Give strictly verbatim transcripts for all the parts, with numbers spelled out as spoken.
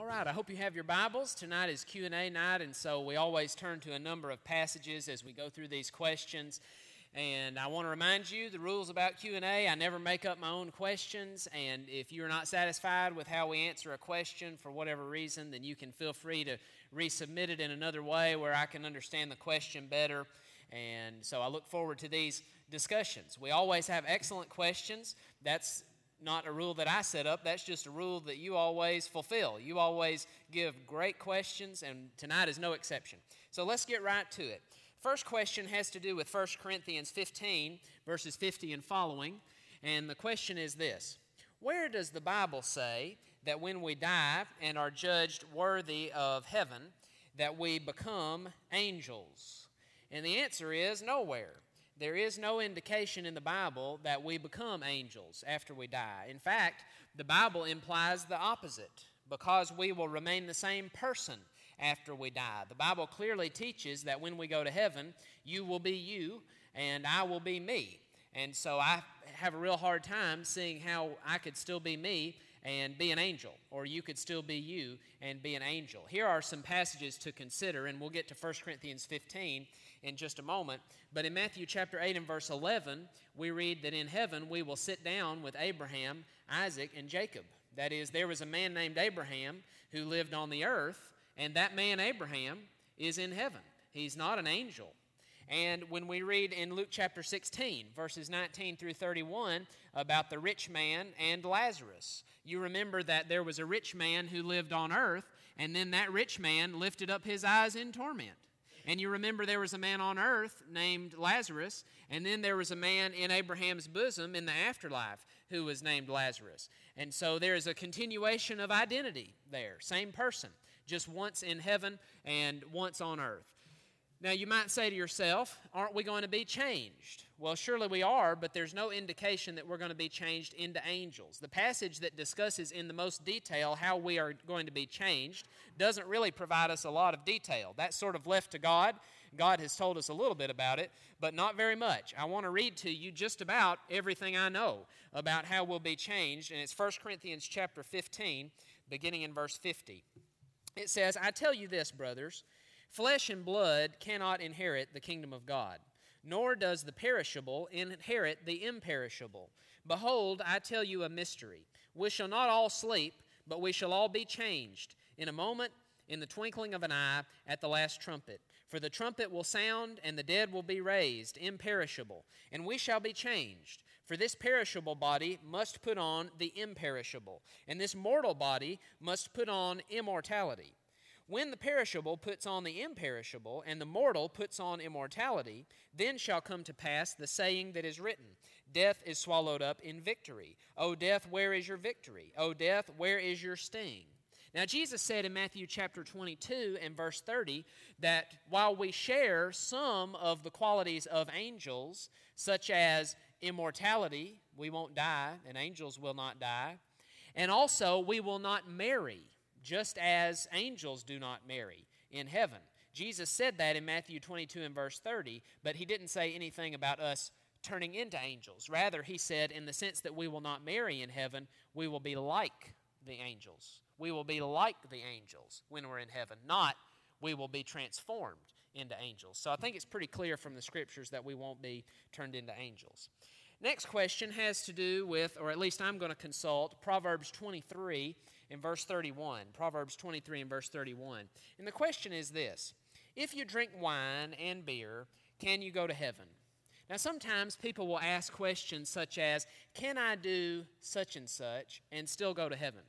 right, I hope you have your Bibles. Tonight is Q and A night, and so we always turn to a number of passages as we go through these questions. And I want to remind you the rules about Q and A. I never make up my own questions, and if you're not satisfied with how we answer a question for whatever reason, then you can feel free to resubmit it in another way where I can understand the question better. And so I look forward to these discussions. We always have excellent questions. That's not a rule that I set up. That's just a rule that you always fulfill. You always give great questions, and tonight is no exception. So let's get right to it. First question has to do with First Corinthians fifteen, verses fifty and following. And the question is this: where does the Bible say that when we die and are judged worthy of heaven, that we become angels? And the answer is nowhere. There is no indication in the Bible that we become angels after we die. In fact, the Bible implies the opposite, because we will remain the same person after we die. The Bible clearly teaches that when we go to heaven, you will be you and I will be me. And so I have a real hard time seeing how I could still be me and be an angel, or you could still be you and be an angel. Here are some passages to consider, and we'll get to First Corinthians fifteen in just a moment. But in Matthew chapter eight and verse eleven, we read that in heaven we will sit down with Abraham, Isaac, and Jacob. That is, there was a man named Abraham who lived on the earth, and that man Abraham is in heaven. He's not an angel. And when we read in Luke chapter sixteen, verses nineteen through thirty-one, about the rich man and Lazarus, you remember that there was a rich man who lived on earth, and then that rich man lifted up his eyes in torment. And you remember there was a man on earth named Lazarus, and then there was a man in Abraham's bosom in the afterlife who was named Lazarus. And so there is a continuation of identity there, same person, just once in heaven and once on earth. Now, you might say to yourself, aren't we going to be changed? Well, surely we are, but there's no indication that we're going to be changed into angels. The passage that discusses in the most detail how we are going to be changed doesn't really provide us a lot of detail. That's sort of left to God. God has told us a little bit about it, but not very much. I want to read to you just about everything I know about how we'll be changed, and it's First Corinthians chapter fifteen, beginning in verse fifty. It says, I tell you this, brothers, flesh and blood cannot inherit the kingdom of God, nor does the perishable inherit the imperishable. Behold, I tell you a mystery. We shall not all sleep, but we shall all be changed in a moment, in the twinkling of an eye, at the last trumpet. For the trumpet will sound, and the dead will be raised, imperishable, and we shall be changed. For this perishable body must put on the imperishable, and this mortal body must put on immortality. When the perishable puts on the imperishable, and the mortal puts on immortality, then shall come to pass the saying that is written, Death is swallowed up in victory. O death, where is your victory? O death, where is your sting? Now, Jesus said in Matthew chapter twenty-two and verse thirty that while we share some of the qualities of angels, such as immortality, we won't die, and angels will not die, and also we will not marry, just as angels do not marry in heaven. Jesus said that in Matthew twenty-two and verse thirty, but he didn't say anything about us turning into angels. Rather, he said in the sense that we will not marry in heaven, we will be like the angels. We will be like the angels when we're in heaven, not we will be transformed into angels. So I think it's pretty clear from the scriptures that we won't be turned into angels. Next question has to do with, or at least I'm going to consult, Proverbs twenty-three in verse thirty-one. Proverbs twenty-three and verse thirty-one. And the question is this: if you drink wine and beer, can you go to heaven? Now, sometimes people will ask questions such as, can I do such and such and still go to heaven?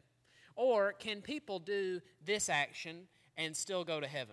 Or can people do this action and still go to heaven?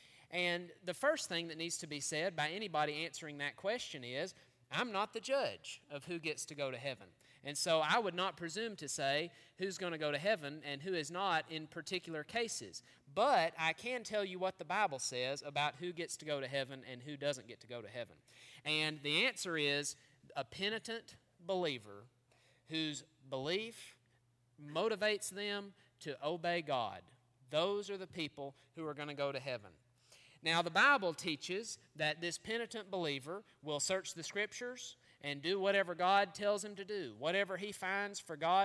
And the first thing that needs to be said by anybody answering that question is, I'm not the judge of who gets to go to heaven. And so I would not presume to say who's going to go to heaven and who is not in particular cases. But I can tell you what the Bible says about who gets to go to heaven and who doesn't get to go to heaven. And the answer is a penitent believer whose belief motivates them to obey God. Those are the people who are going to go to heaven. Now, the Bible teaches that this penitent believer will search the Scriptures and do whatever God tells him to do. Whatever he finds for God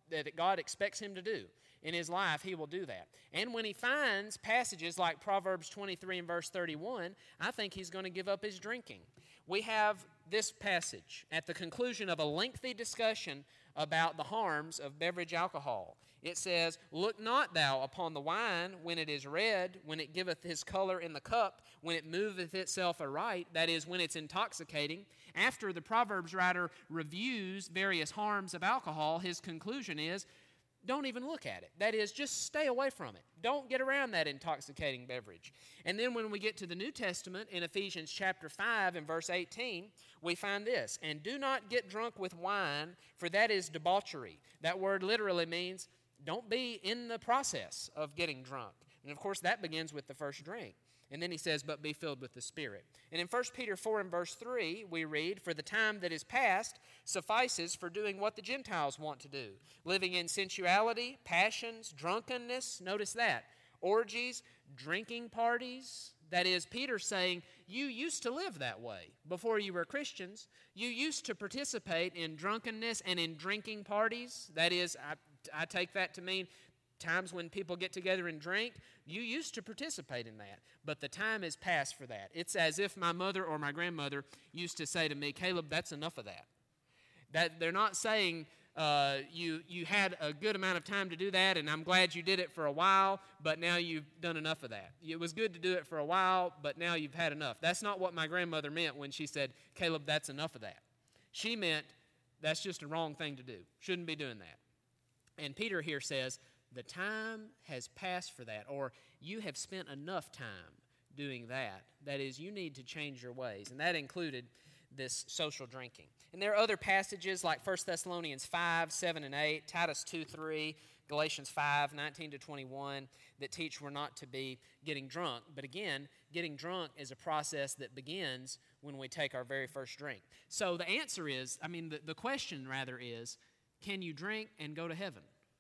that God expects him to do in his life, he will do that. And when he finds passages like Proverbs twenty-three and verse thirty-one, I think he's going to give up his drinking. We have this passage at the conclusion of a lengthy discussion about the harms of beverage alcohol. It says, "Look not thou upon the wine when it is red, when it giveth his color in the cup, when it moveth itself aright," that is, when it's intoxicating. After the Proverbs writer reviews various harms of alcohol, his conclusion is, don't even look at it. That is, just stay away from it. Don't get around that intoxicating beverage. And then when we get to the New Testament in Ephesians chapter five and verse eighteen, we find this, "And do not get drunk with wine, for that is debauchery." That word literally means don't be in the process of getting drunk. And of course, that begins with the first drink. And then he says, "But be filled with the Spirit." And in First Peter four and verse three, we read, "For the time that is past suffices for doing what the Gentiles want to do, living in sensuality, passions, drunkenness," notice that, "orgies, drinking parties." That is, Peter saying, you used to live that way before you were Christians. You used to participate in drunkenness and in drinking parties. That is, I, I take that to mean times when people get together and drink. You used to participate in that, but the time is past for that. It's as if my mother or my grandmother used to say to me, "Caleb, that's enough of that." That they're not saying uh, you you had a good amount of time to do that, and I'm glad you did it for a while, but now you've done enough of that. It was good to do it for a while, but now you've had enough. That's not what my grandmother meant when she said, "Caleb, that's enough of that." She meant that's just a wrong thing to do. Shouldn't be doing that. And Peter here says, the time has passed for that, or you have spent enough time doing that. That is, you need to change your ways. And that included this social drinking. And there are other passages like First Thessalonians five, seven, and eight, Titus two, three, Galatians five, nineteen to twenty-one, that teach we're not to be getting drunk. But again, getting drunk is a process that begins when we take our very first drink. So the answer is, I mean, the, the question rather is, can you drink and go to heaven?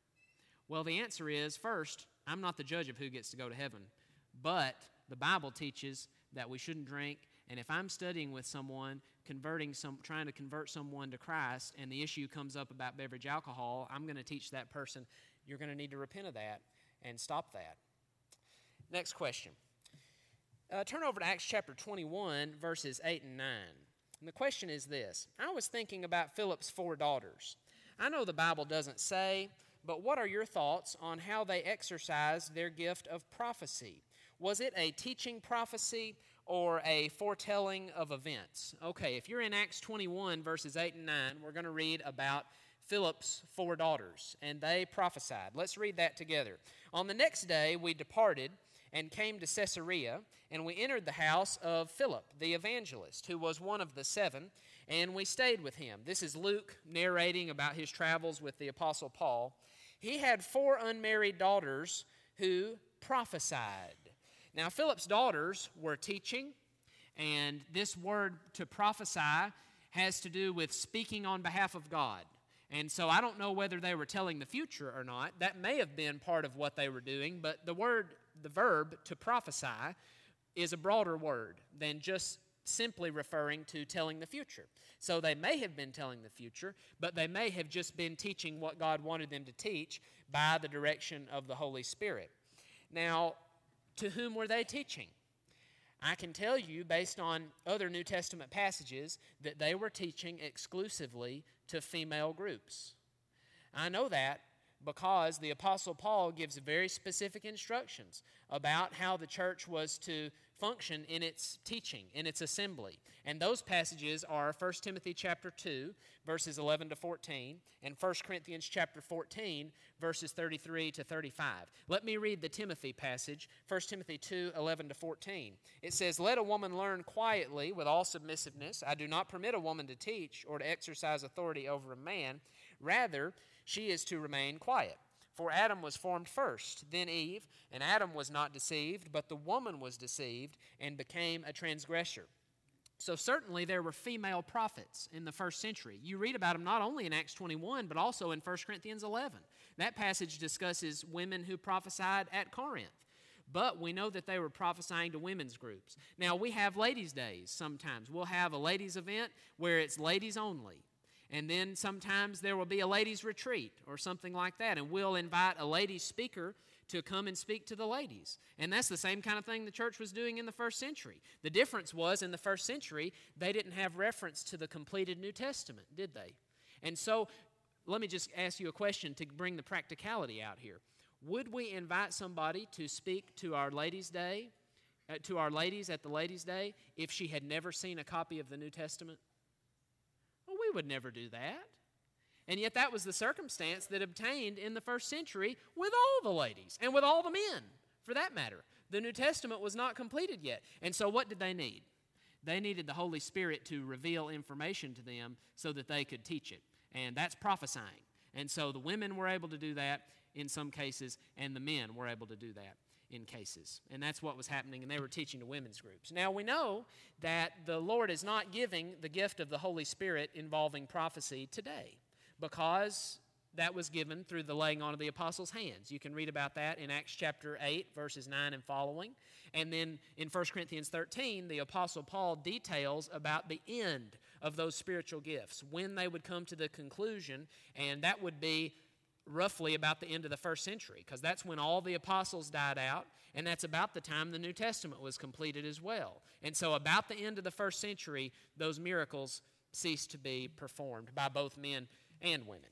Well, the answer is, first, I'm not the judge of who gets to go to heaven, but the Bible teaches that we shouldn't drink, and if I'm studying with someone, converting some, trying to convert someone to Christ, and the issue comes up about beverage alcohol, I'm going to teach that person, you're going to need to repent of that and stop that. Next question. Uh, turn over to Acts chapter twenty-one, verses eight and nine. And the question is this. I was thinking about Philip's four daughters. I know the Bible doesn't say, but what are your thoughts on how they exercised their gift of prophecy? Was it a teaching prophecy or a foretelling of events? Okay, if you're in Acts twenty-one, verses eight and nine, we're going to read about Philip's four daughters, and they prophesied. Let's read that together. "On the next day we departed and came to Caesarea, and we entered the house of Philip, the evangelist, who was one of the seven, and we stayed with him." This is Luke narrating about his travels with the Apostle Paul. "He had four unmarried daughters who prophesied." Now, Philip's daughters were teaching, and this word to prophesy has to do with speaking on behalf of God. And so I don't know whether they were telling the future or not. That may have been part of what they were doing, but the word, the verb to prophesy is a broader word than just simply referring to telling the future. So they may have been telling the future, but they may have just been teaching what God wanted them to teach by the direction of the Holy Spirit. Now, to whom were they teaching? I can tell you, based on other New Testament passages, that they were teaching exclusively to female groups. I know that because the Apostle Paul gives very specific instructions about how the church was to function in its teaching, in its assembly. And those passages are First Timothy chapter two, verses eleven to fourteen, and First Corinthians chapter fourteen, verses thirty-three to thirty-five. Let me read the Timothy passage, First Timothy two, eleven to fourteen. It says, "Let a woman learn quietly with all submissiveness. I do not permit a woman to teach or to exercise authority over a man. Rather, she is to remain quiet. For Adam was formed first, then Eve, and Adam was not deceived, but the woman was deceived and became a transgressor." So certainly there were female prophets in the first century. You read about them not only in Acts twenty-one, but also in First Corinthians eleven. That passage discusses women who prophesied at Corinth. But we know that they were prophesying to women's groups. Now, we have ladies' days sometimes. We'll have a ladies' event where it's ladies only. And then sometimes there will be a ladies' retreat or something like that, and we'll invite a ladies' speaker to come and speak to the ladies. And that's the same kind of thing the church was doing in the first century. The difference was in the first century, they didn't have reference to the completed New Testament, did they? And so let me just ask you a question to bring the practicality out here. Would we invite somebody to speak to our ladies' day, uh, to our ladies at the ladies' day, if she had never seen a copy of the New Testament? Well, we would never do that. And yet that was the circumstance that obtained in the first century with all the ladies and with all the men, for that matter. The New Testament was not completed yet. And so what did they need? They needed the Holy Spirit to reveal information to them so that they could teach it. And that's prophesying. And so the women were able to do that in some cases, and the men were able to do that in cases. And that's what was happening, and they were teaching to women's groups. Now, we know that the Lord is not giving the gift of the Holy Spirit involving prophecy today, because that was given through the laying on of the apostles' hands. You can read about that in Acts chapter eight, verses nine and following. And then in First Corinthians thirteen, the apostle Paul details about the end of those spiritual gifts, when they would come to the conclusion, and that would be roughly about the end of the first century, because that's when all the apostles died out, and that's about the time the New Testament was completed as well. And so about the end of the first century, those miracles ceased to be performed by both men and women.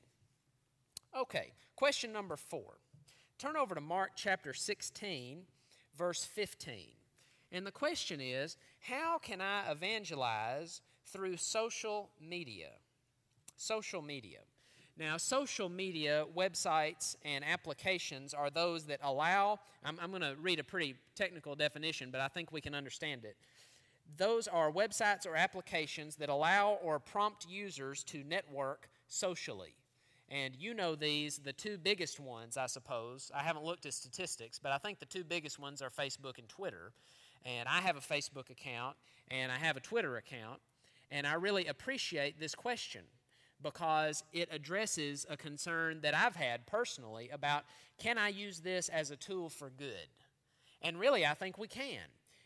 Okay, question number four. Turn over to Mark chapter sixteen, verse fifteen. And the question is, how can I evangelize through social media? Social media. Now, social media websites and applications are those that allow, I'm, I'm going to read a pretty technical definition, but I think we can understand it. Those are websites or applications that allow or prompt users to network socially. And you know these, the two biggest ones, I suppose. I haven't looked at statistics, but I think the two biggest ones are Facebook and Twitter. And I have a Facebook account, and I have a Twitter account, and I really appreciate this question, because it addresses a concern that I've had personally about, can I use this as a tool for good? And really, I think we can.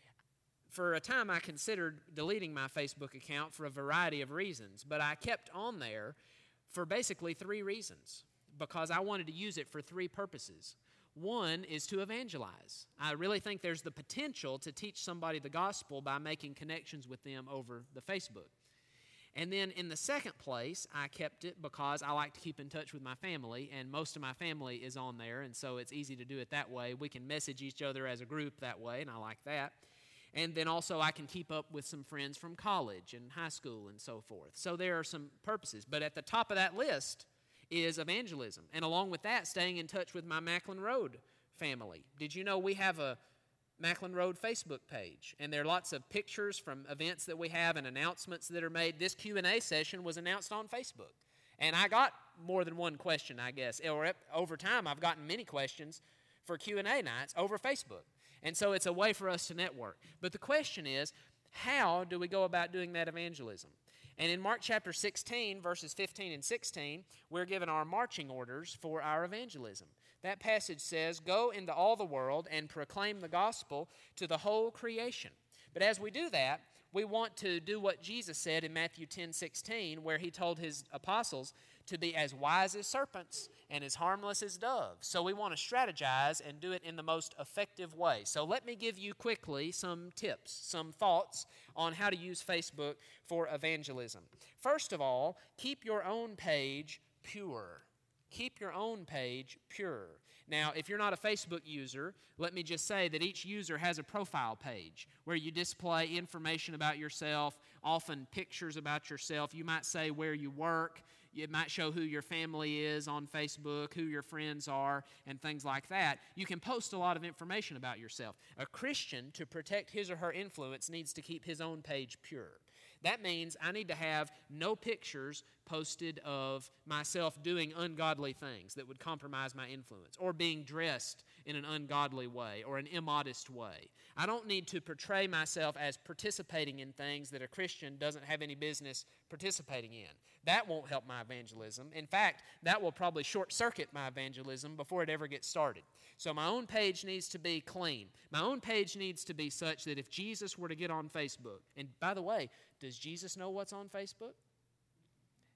For a time, I considered deleting my Facebook account for a variety of reasons, but I kept on there for basically three reasons, because I wanted to use it for three purposes. One is to evangelize. I really think there's the potential to teach somebody the gospel by making connections with them over the Facebook. And then in the second place, I kept it because I like to keep in touch with my family, and most of my family is on there, and so it's easy to do it that way. We can message each other as a group that way, and I like that. And then also I can keep up with some friends from college and high school and so forth. So there are some purposes. But at the top of that list is evangelism. And along with that, staying in touch with my Macklin Road family. Did you know we have a Macklin Road Facebook page, and there are lots of pictures from events that we have and announcements that are made. This Q and A session was announced on Facebook, and I got more than one question, I guess. Or over time, I've gotten many questions for Q and A nights over Facebook, and so it's a way for us to network. But the question is, how do we go about doing that evangelism? And in Mark chapter sixteen, verses fifteen and sixteen, we're given our marching orders for our evangelism. That passage says, "Go into all the world and proclaim the gospel to the whole creation." But as we do that, we want to do what Jesus said in Matthew ten sixteen, where he told his apostles to be as wise as serpents and as harmless as doves. So we want to strategize and do it in the most effective way. So let me give you quickly some tips, some thoughts on how to use Facebook for evangelism. First of all, keep your own page pure. Keep your own page pure. Now, if you're not a Facebook user, let me just say that each user has a profile page where you display information about yourself, often pictures about yourself. You might say where you work. It might show who your family is on Facebook, who your friends are, and things like that. You can post a lot of information about yourself. A Christian, to protect his or her influence, needs to keep his own page pure. That means I need to have no pictures posted of myself doing ungodly things that would compromise my influence, or being dressed in an ungodly way or an immodest way. I don't need to portray myself as participating in things that a Christian doesn't have any business participating in. That won't help my evangelism. In fact, that will probably short-circuit my evangelism before it ever gets started. So my own page needs to be clean. My own page needs to be such that if Jesus were to get on Facebook, and by the way, does Jesus know what's on Facebook?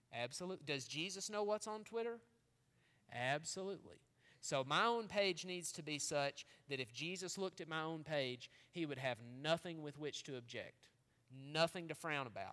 Absolutely. Does Jesus know what's on Twitter? Absolutely. So my own page needs to be such that if Jesus looked at my own page, he would have nothing with which to object, nothing to frown about,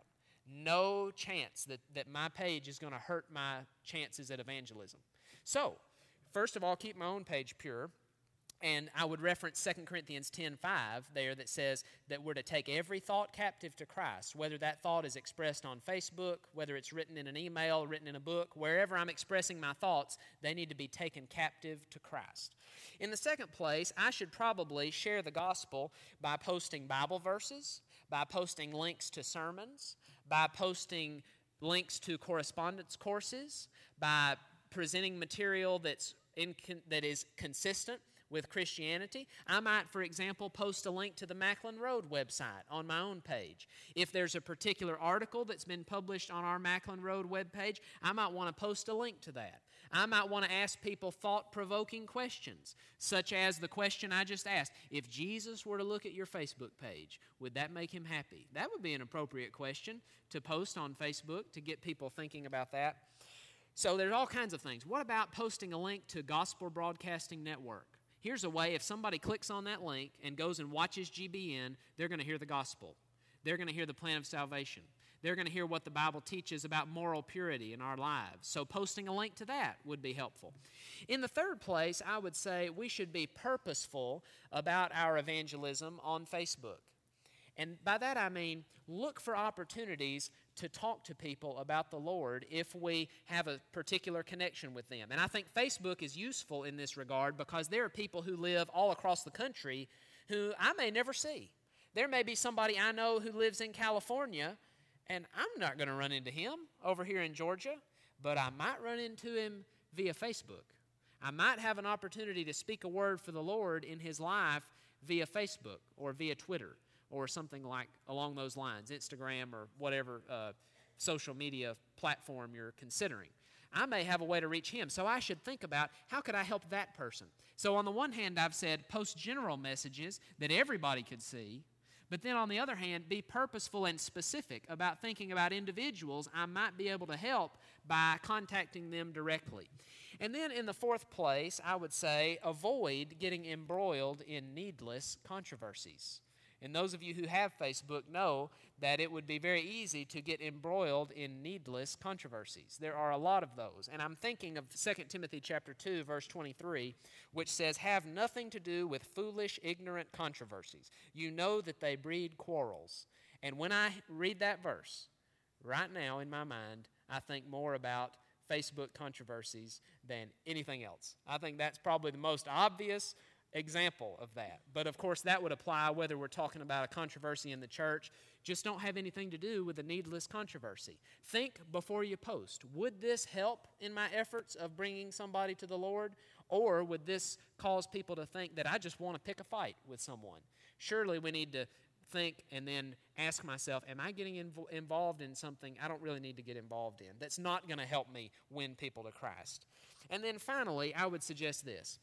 no chance that, that my page is going to hurt my chances at evangelism. So, first of all, keep my own page pure. And I would reference Second Corinthians ten five there that says that we're to take every thought captive to Christ, whether that thought is expressed on Facebook, whether it's written in an email, written in a book, wherever I'm expressing my thoughts, they need to be taken captive to Christ. In the second place, I should probably share the gospel by posting Bible verses, by posting links to sermons, by posting links to correspondence courses, by presenting material that's in, that is consistent with Christianity. I might, for example, post a link to the Macklin Road website on my own page. If there's a particular article that's been published on our Macklin Road webpage, I might want to post a link to that. I might want to ask people thought-provoking questions, such as the question I just asked. If Jesus were to look at your Facebook page, would that make him happy? That would be an appropriate question to post on Facebook to get people thinking about that. So there's all kinds of things. What about posting a link to Gospel Broadcasting Network? Here's a way, if somebody clicks on that link and goes and watches G B N, they're going to hear the gospel. They're going to hear the plan of salvation. They're going to hear what the Bible teaches about moral purity in our lives. So posting a link to that would be helpful. In the third place, I would say we should be purposeful about our evangelism on Facebook. And by that I mean look for opportunities to talk to people about the Lord if we have a particular connection with them. And I think Facebook is useful in this regard because there are people who live all across the country who I may never see. There may be somebody I know who lives in California, and I'm not going to run into him over here in Georgia, but I might run into him via Facebook. I might have an opportunity to speak a word for the Lord in his life via Facebook or via Twitter, or something like along those lines, Instagram or whatever uh, social media platform you're considering. I may have a way to reach him, so I should think about how could I help that person. So on the one hand, I've said post general messages that everybody could see, but then on the other hand, be purposeful and specific about thinking about individuals I might be able to help by contacting them directly. And then in the fourth place, I would say avoid getting embroiled in needless controversies. And those of you who have Facebook know that it would be very easy to get embroiled in needless controversies. There are a lot of those. And I'm thinking of Second Timothy chapter two, verse twenty-three, which says, "Have nothing to do with foolish, ignorant controversies. You know that they breed quarrels." And when I read that verse, right now in my mind, I think more about Facebook controversies than anything else. I think that's probably the most obvious example of that. But of course that would apply whether we're talking about a controversy in the church. Just don't have anything to do with a needless controversy. Think before you post. Would this help in my efforts of bringing somebody to the Lord? Or would this cause people to think that I just want to pick a fight with someone? Surely we need to think and then ask myself, am I getting inv- involved in something I don't really need to get involved in that's not going to help me win people to Christ? And then finally, I would suggest this.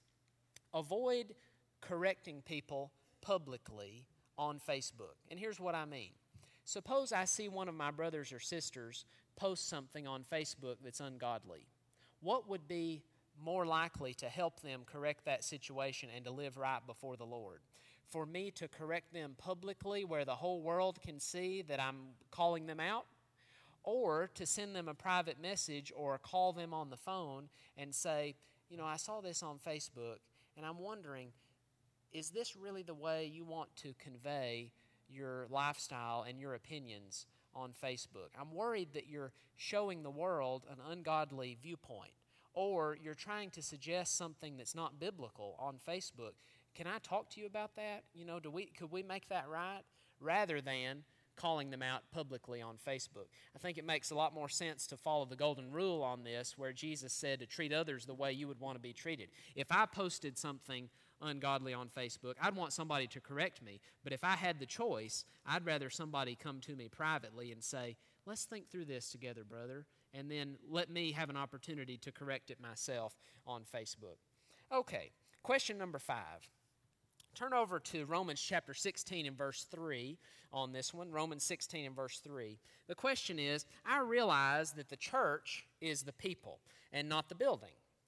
Avoid correcting people publicly on Facebook. And here's what I mean. Suppose I see one of my brothers or sisters post something on Facebook that's ungodly. What would be more likely to help them correct that situation and to live right before the Lord? For me to correct them publicly where the whole world can see that I'm calling them out? Or to send them a private message or call them on the phone and say, you know, I saw this on Facebook, and I'm wondering, is this really the way you want to convey your lifestyle and your opinions on Facebook? I'm worried that you're showing the world an ungodly viewpoint, or you're trying to suggest something that's not biblical on Facebook. Can I talk to you about that? You know, do we could we make that right? Rather than calling them out publicly on Facebook. I think it makes a lot more sense to follow the golden rule on this, where Jesus said to treat others the way you would want to be treated. If I posted something ungodly on Facebook, I'd want somebody to correct me. But if I had the choice, I'd rather somebody come to me privately and say, let's think through this together, brother, and then let me have an opportunity to correct it myself on Facebook. Okay, question number five. Turn over to Romans chapter sixteen and verse three on this one, Romans sixteen and verse three. The question is, I realize that the church is the people and not the building.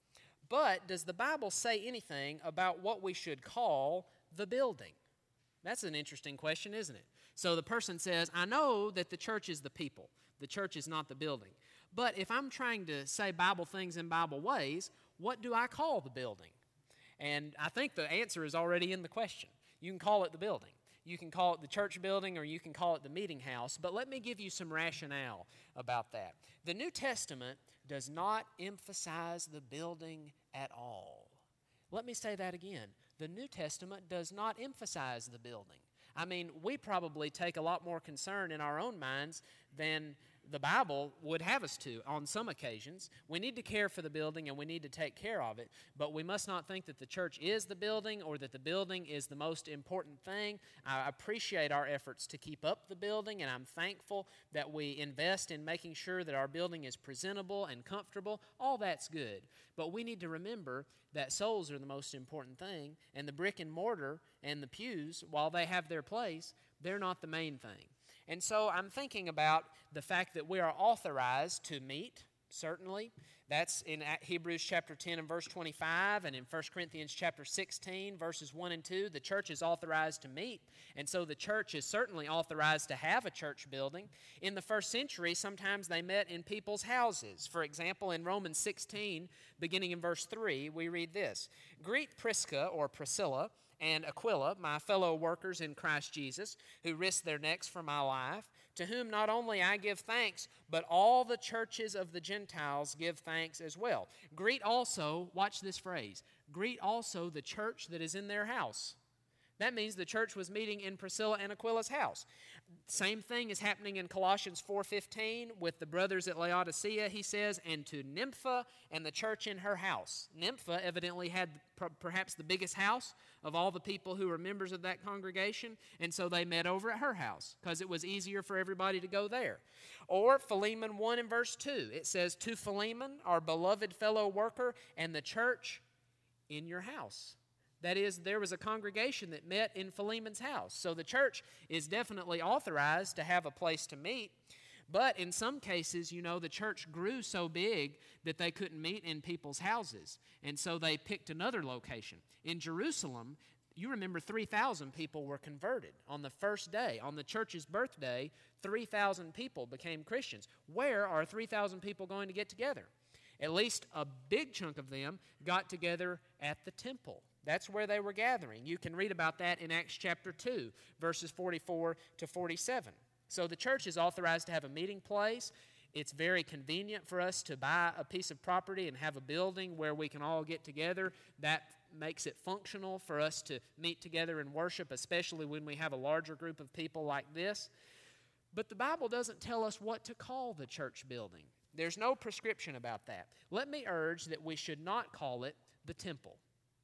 But does the Bible say anything about what we should call the building? That's an interesting question, isn't it? So the person says, I know that the church is the people. The church is not the building. But if I'm trying to say Bible things in Bible ways, what do I call the building? And I think the answer is already in the question. You can call it the building. You can call it the church building, or you can call it the meeting house. But let me give you some rationale about that. The New Testament does not emphasize the building at all. Let me say that again. The New Testament does not emphasize the building. I mean, we probably take a lot more concern in our own minds than the Bible would have us to on some occasions. We need to care for the building and we need to take care of it, but we must not think that the church is the building or that the building is the most important thing. I appreciate our efforts to keep up the building, and I'm thankful that we invest in making sure that our building is presentable and comfortable. All that's good, but we need to remember that souls are the most important thing, and the brick and mortar and the pews, while they have their place, they're not the main thing. And so I'm thinking about the fact that we are authorized to meet, certainly. That's in Hebrews chapter ten and verse twenty-five, and in First Corinthians chapter sixteen, verses one and two, the church is authorized to meet. And so the church is certainly authorized to have a church building. In the first century, sometimes they met in people's houses. For example, in Romans sixteen, beginning in verse three, we read this: Greet Prisca or Priscilla and Aquila, my fellow workers in Christ Jesus, who risked their necks for my life, to whom not only I give thanks, but all the churches of the Gentiles give thanks as well. Greet also, watch this phrase, greet also the church that is in their house. That means the church was meeting in Priscilla and Aquila's house. Same thing is happening in Colossians four fifteen with the brothers at Laodicea. He says, and to Nympha and the church in her house. Nympha evidently had per- perhaps the biggest house of all the people who were members of that congregation, and so they met over at her house because it was easier for everybody to go there. Or Philemon one and verse two, it says, to Philemon, our beloved fellow worker, and the church in your house. That is, there was a congregation that met in Philemon's house. So the church is definitely authorized to have a place to meet. But in some cases, you know, the church grew so big that they couldn't meet in people's houses. And so they picked another location. In Jerusalem, you remember three thousand people were converted on the first day. On the church's birthday, three thousand people became Christians. Where are three thousand people going to get together? At least a big chunk of them got together at the temple. That's where they were gathering. You can read about that in Acts chapter two, verses forty-four to forty-seven. So the church is authorized to have a meeting place. It's very convenient for us to buy a piece of property and have a building where we can all get together. That makes it functional for us to meet together and worship, especially when we have a larger group of people like this. But the Bible doesn't tell us what to call the church building. There's no prescription about that. Let me urge that we should not call it the temple.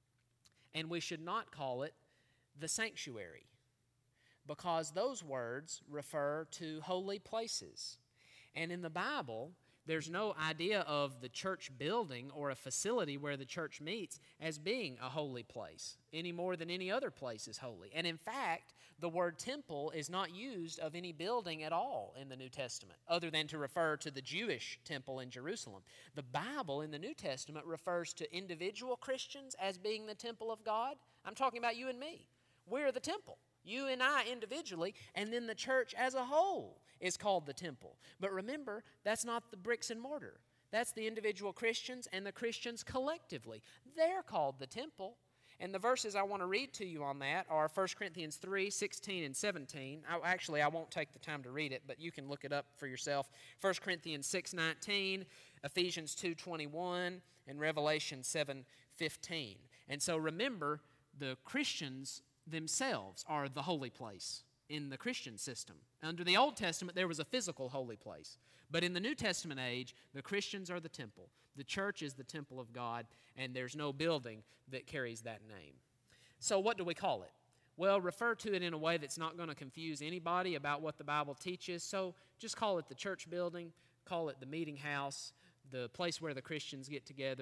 And we should not call it the sanctuary, because those words refer to holy places. And in the Bible, there's no idea of the church building or a facility where the church meets as being a holy place, any more than any other place is holy. And in fact, the word temple is not used of any building at all in the New Testament, other than to refer to the Jewish temple in Jerusalem. The Bible in the New Testament refers to individual Christians as being the temple of God. I'm talking about you and me. We're the temple. You and I individually, and then the church as a whole is called the temple. But remember, that's not the bricks and mortar. That's the individual Christians and the Christians collectively. They're called the temple. And the verses I want to read to you on that are First Corinthians three, sixteen and seventeen. I, actually, I won't take the time to read it, but you can look it up for yourself. First Corinthians six, nineteen, Ephesians two, twenty-one, and Revelation seven, fifteen. And so remember, the Christians themselves are the holy place in the Christian system. Under the Old Testament, there was a physical holy place. But in the New Testament age, the Christians are the temple. The church is the temple of God, and there's no building that carries that name. So what do we call it? Well, refer to it in a way that's not going to confuse anybody about what the Bible teaches. So just call it the church building, call it the meeting house, the place where the Christians get together,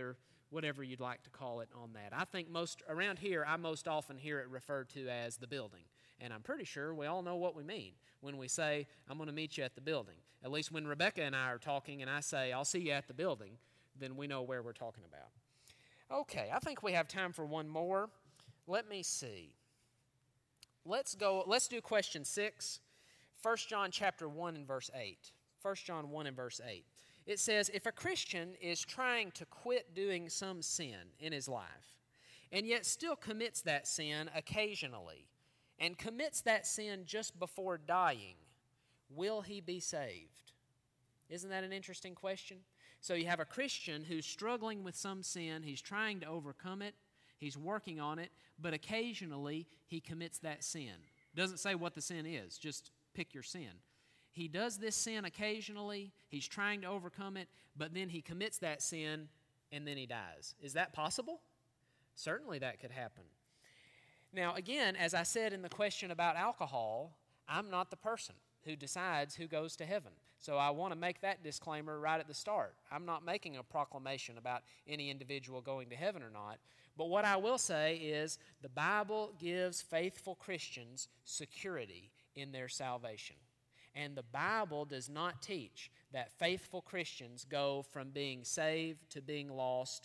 whatever you'd like to call it on that. I think most, around here, I most often hear it referred to as the building. And I'm pretty sure we all know what we mean when we say, I'm going to meet you at the building. At least when Rebecca and I are talking and I say, I'll see you at the building, then we know where we're talking about. Okay, I think we have time for one more. Let me see. Let's go, let's do question six. First John chapter one and verse eight. First John one and verse eight. It says, if a Christian is trying to quit doing some sin in his life, and yet still commits that sin occasionally, and commits that sin just before dying, will he be saved? Isn't that an interesting question? So you have a Christian who's struggling with some sin, he's trying to overcome it, he's working on it, but occasionally he commits that sin. Doesn't say what the sin is, just pick your sin. He does this sin occasionally, he's trying to overcome it, but then he commits that sin and then he dies. Is that possible? Certainly that could happen. Now, again, as I said in the question about alcohol, I'm not the person who decides who goes to heaven. So I want to make that disclaimer right at the start. I'm not making a proclamation about any individual going to heaven or not. But what I will say is the Bible gives faithful Christians security in their salvation. And the Bible does not teach that faithful Christians go from being saved to being lost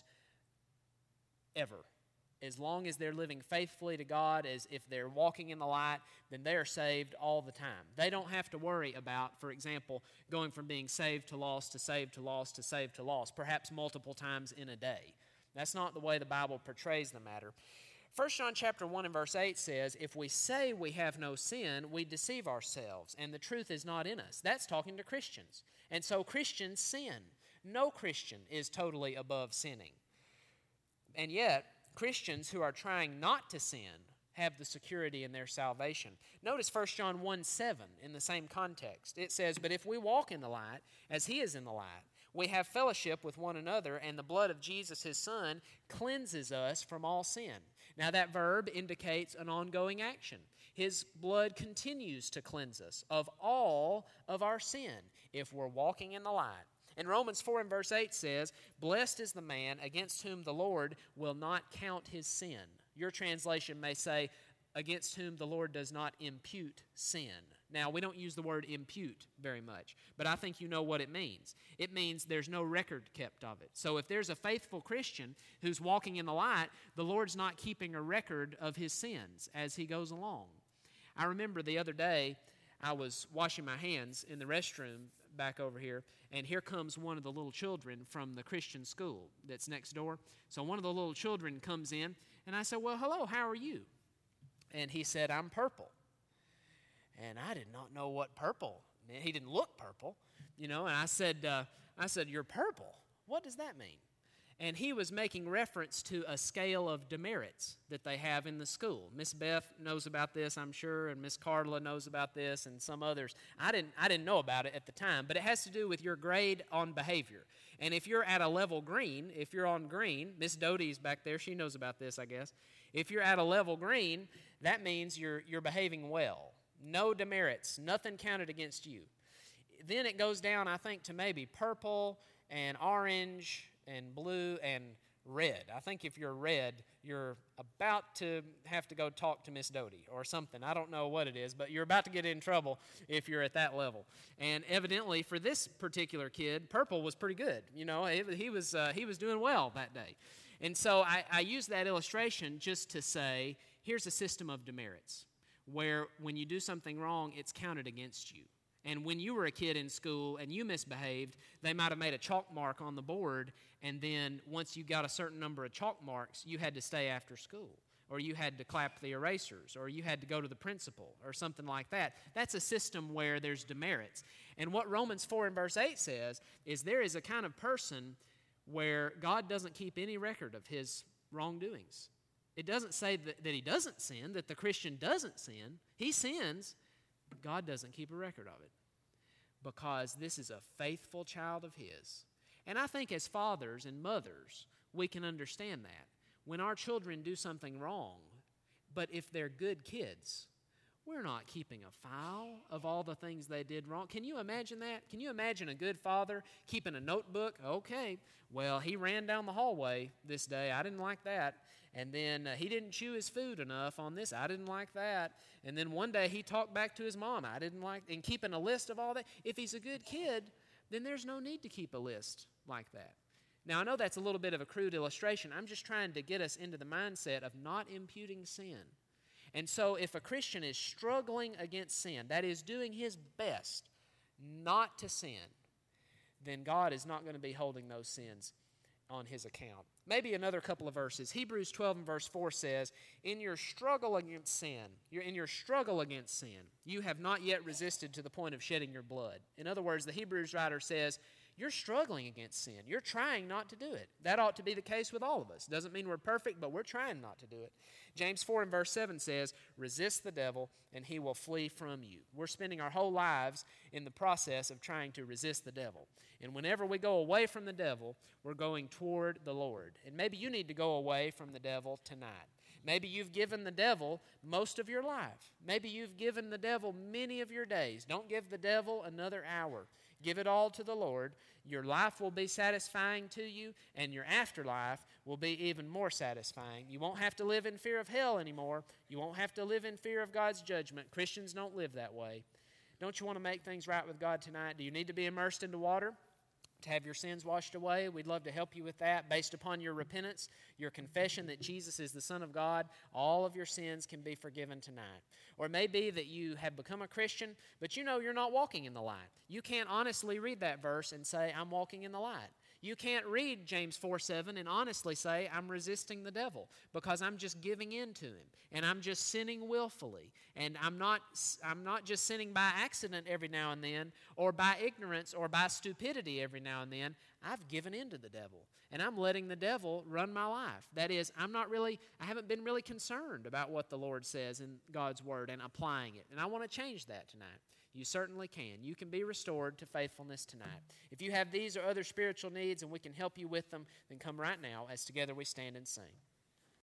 ever. As long as they're living faithfully to God, as if they're walking in the light, then they're saved all the time. They don't have to worry about, for example, going from being saved to lost to saved to lost to saved to lost, perhaps multiple times in a day. That's not the way the Bible portrays the matter. First John chapter one and verse eight says, if we say we have no sin, we deceive ourselves, and the truth is not in us. That's talking to Christians. And so Christians sin. No Christian is totally above sinning. And yet, Christians who are trying not to sin have the security in their salvation. Notice First John one seven in the same context. It says, but if we walk in the light, as he is in the light, we have fellowship with one another, and the blood of Jesus, his Son, cleanses us from all sin. Now that verb indicates an ongoing action. His blood continues to cleanse us of all of our sin if we're walking in the light. And Romans four and verse eight says, blessed is the man against whom the Lord will not count his sin. Your translation may say, against whom the Lord does not impute sin. Now, we don't use the word impute very much, but I think you know what it means. It means there's no record kept of it. So if there's a faithful Christian who's walking in the light, the Lord's not keeping a record of his sins as he goes along. I remember the other day, I was washing my hands in the restroom back over here, and here comes one of the little children from the Christian school that's next door. So one of the little children comes in, and I said, well, hello, how are you? And he said, I'm purple. And I did not know what purple meant. He didn't look purple, you know, and I said, uh, I said, you're purple. What does that mean? And he was making reference to a scale of demerits that they have in the school. Miss Beth knows about this, I'm sure, and Miss Carla knows about this, and some others. I didn't, I didn't know about it at the time, but it has to do with your grade on behavior. And if you're at a level green, if you're on green, Miss Doty's back there, she knows about this, I guess. If you're at a level green, that means you're you're behaving well. No demerits, nothing counted against you. Then it goes down, I think, to maybe purple and orange and blue and red. I think if you're red, you're about to have to go talk to Miss Doty or something. I don't know what it is, but you're about to get in trouble if you're at that level. And evidently, for this particular kid, purple was pretty good. You know, he, he was uh, he was doing well that day. And so I, I use that illustration just to say, here's a system of demerits, where when you do something wrong, it's counted against you. And when you were a kid in school and you misbehaved, they might have made a chalk mark on the board, and then once you got a certain number of chalk marks, you had to stay after school, or you had to clap the erasers, or you had to go to the principal, or something like that. That's a system where there's demerits. And what Romans four and verse eight says is there is a kind of person where God doesn't keep any record of his wrongdoings. It doesn't say that, that he doesn't sin, that the Christian doesn't sin. He sins. God doesn't keep a record of it because this is a faithful child of his. And I think as fathers and mothers, we can understand that. When our children do something wrong, but if they're good kids, we're not keeping a file of all the things they did wrong. Can you imagine that? Can you imagine a good father keeping a notebook? Okay, well, he ran down the hallway this day. I didn't like that. And then uh, he didn't chew his food enough on this. I didn't like that. And then one day he talked back to his mom. I didn't like, and keeping a list of all that. If he's a good kid, then there's no need to keep a list like that. Now, I know that's a little bit of a crude illustration. I'm just trying to get us into the mindset of not imputing sin. And so if a Christian is struggling against sin, that is doing his best not to sin, then God is not going to be holding those sins on his account. Maybe another couple of verses. Hebrews twelve and verse four says, in your struggle against sin, you're in your struggle against sin, you have not yet resisted to the point of shedding your blood. In other words, the Hebrews writer says, you're struggling against sin. You're trying not to do it. That ought to be the case with all of us. Doesn't mean we're perfect, but we're trying not to do it. James four and verse seven says, resist the devil and he will flee from you. We're spending our whole lives in the process of trying to resist the devil. And whenever we go away from the devil, we're going toward the Lord. And maybe you need to go away from the devil tonight. Maybe you've given the devil most of your life. Maybe you've given the devil many of your days. Don't give the devil another hour. Give it all to the Lord. Your life will be satisfying to you, and your afterlife will be even more satisfying. You won't have to live in fear of hell anymore. You won't have to live in fear of God's judgment. Christians don't live that way. Don't you want to make things right with God tonight? Do you need to be immersed into water to have your sins washed away? We'd love to help you with that. Based upon your repentance, your confession that Jesus is the Son of God, all of your sins can be forgiven tonight. Or it may be that you have become a Christian, but you know you're not walking in the light. You can't honestly read that verse and say, I'm walking in the light. You can't read James four seven and honestly say, I'm resisting the devil, because I'm just giving in to him, and I'm just sinning willfully, and I'm not, I'm not just sinning by accident every now and then, or by ignorance, or by stupidity every now and then. I've given in to the devil, and I'm letting the devil run my life. That is, I'm not really, I haven't been really concerned about what the Lord says in God's Word and applying it, and I want to change that tonight. You certainly can. You can be restored to faithfulness tonight. If you have these or other spiritual needs and we can help you with them, then come right now as together we stand and sing.